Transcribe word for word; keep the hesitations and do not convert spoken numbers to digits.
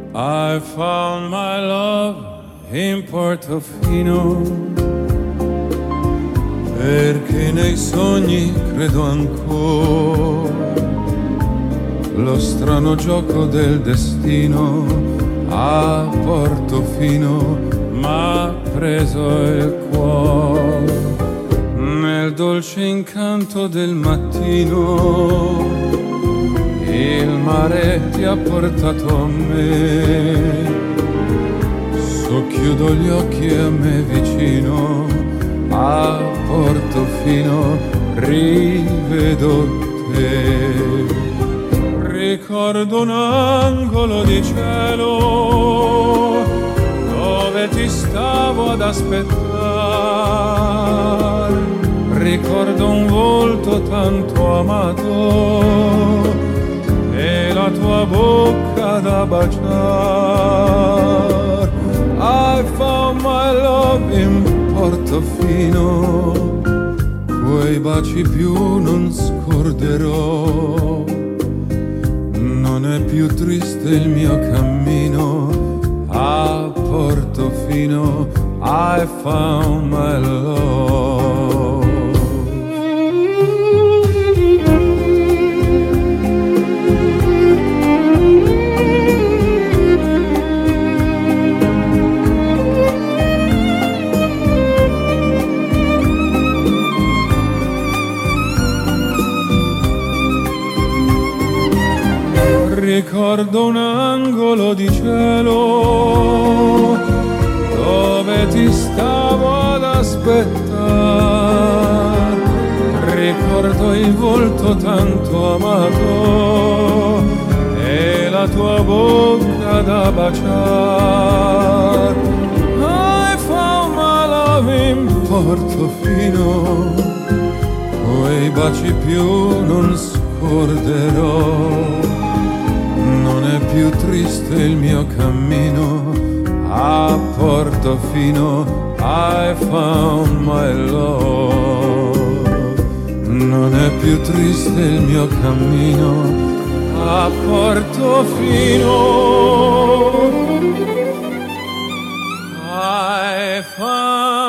I found my love in Portofino, perché nei sogni credo ancora, lo strano gioco del destino a Portofino m'ha preso il cuore, nel dolce incanto del mattino il mare ti ha portato a me, socchiudo gli occhi e a me vicino a Portofino rivedo te. Ricordo un angolo di cielo dove ti stavo ad aspettare, ricordo un volto tanto amato e la tua bocca da baciare. I found my love in Portofino, quei baci più non scorderò, non è più triste il mio cammino a Portofino. I found my love. Ricordo un angolo di cielo dove ti stavo ad aspettare, ricordo il volto tanto amato e la tua bocca da baciare. I found my love in Portofino, quei baci più non scorderò, non è più triste il mio cammino a Portofino. I found my love. Non è più triste il mio cammino a Portofino. I found